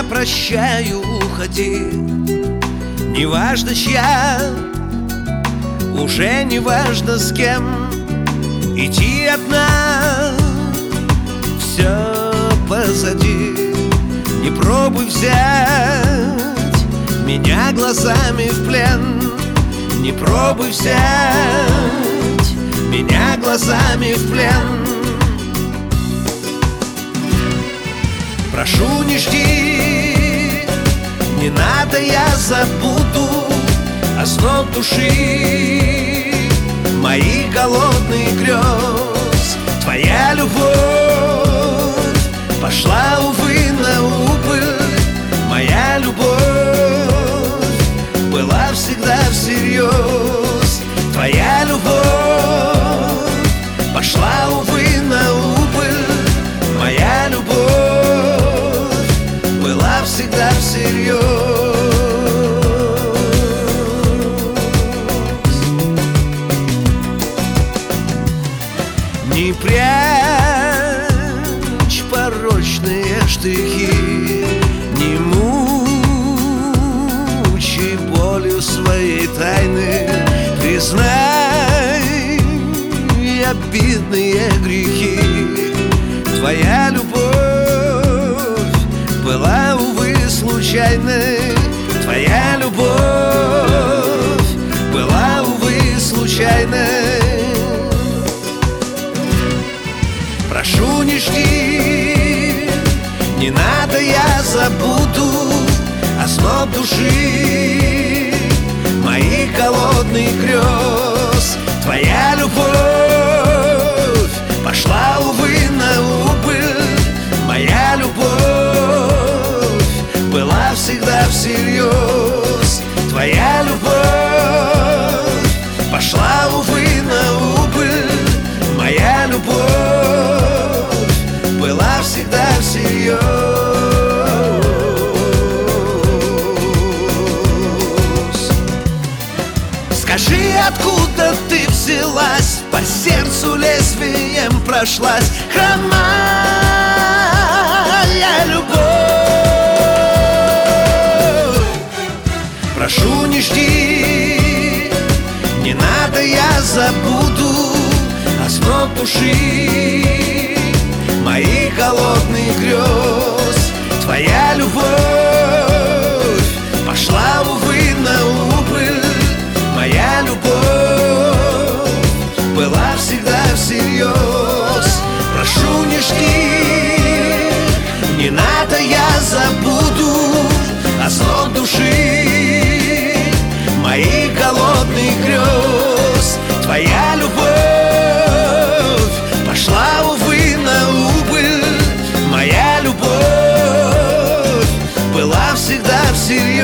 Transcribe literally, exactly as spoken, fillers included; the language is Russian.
прощаю, уходи. Неважно чья, уже не важно с кем. Идти одна, все позади. Не пробуй взять меня глазами в плен. Не пробуй взять меня глазами в плен. Прошу, не жди, не надо, я забуду озноб души, моих голодных грез. Твоя любовь пошла, увы, на убыль. Моя любовь была всегда всерьез. Твоя любовь пошла, увы, на убыль. Моя любовь была всегда всерьез. Не прячь порочные штрихи, не мучай болью своей тайны. Признай обидные грехи. Твоя любовь была, увы, случайной. Твоя любовь была, увы, случайной. Прошу, не жди, не надо, я забуду озноб души, моих голодных грез. Твоя любовь пошла, увы, на убыль. Моя любовь была всегда всерьез. Твоя любовь пошла, увы, на убыль. Моя любовь была всегда всерьез. Скажи, откуда ты взялась? По сердцу лезвием прошлась хромая любовь. Прошу, не жди, не надо, я забуду озноб души, моих голодных грез. Твоя любовь пошла, увы, на убыль. Моя любовь была всегда всерьез. Прошу, не жди, не надо, я забуду озноб души, моих голодных грез. Твоя любовь пошла, увы, на убыль. Моя любовь была всегда всерьез.